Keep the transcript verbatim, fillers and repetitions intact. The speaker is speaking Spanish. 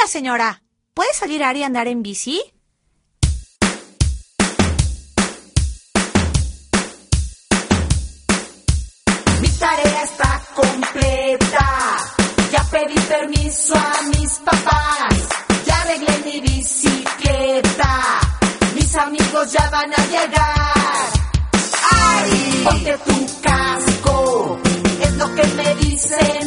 señora. ¿Puede salir Ari a andar en bici? Mi tarea está completa. Ya pedí permiso a mis papás. Ya arreglé mi bicicleta. Mis amigos ya van a llegar. ¡Ari! Ponte tu casco. Es lo que me dice